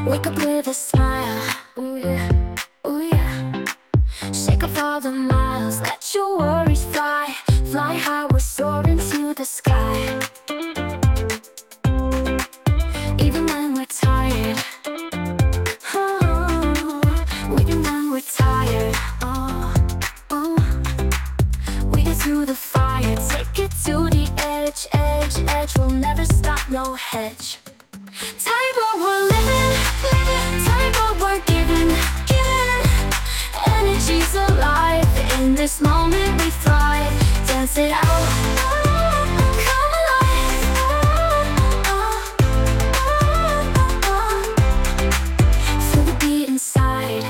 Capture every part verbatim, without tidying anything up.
Wake up with a smile, ooh yeah, ooh yeah. Shake off all the miles, let your worries fly. Fly high, we're soaring to the sky. Even when we're tired, oh, even when we're tired, oh, oh. We get through the fire, take it to the edge, edge, edge. We'll never stop, no hedge. Time but we're living, living. Time but we're giving, giving. Energy's alive, in this moment we thrive. Dance it out, come alive. Feel the beat inside,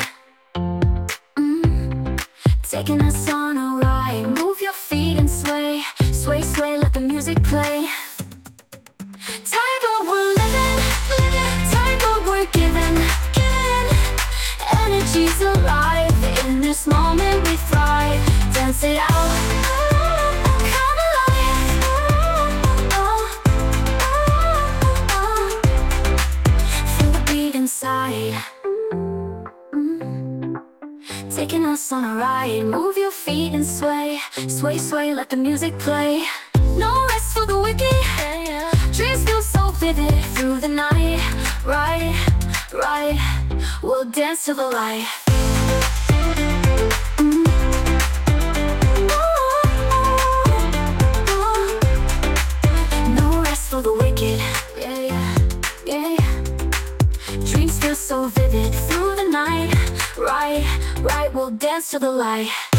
mm. Taking us on a ride. Move your feet and sway, sway, sway, let the music play. Time but we're living, living. Time but we're giving, giving. Energy's alive, in this moment we thrive. Dance it out, come alive. Feel the beat inside, mm. Taking us on a ride. Move your feet and sway, sway, sway, let the music play. No rest for the wicked, dreams feel so vivid through the night. Right, right, we'll dance to the light. Mm. No rest for the wicked, yeah, yeah, yeah. Dreams feel so vivid through the night. Right, right, we'll dance to the light.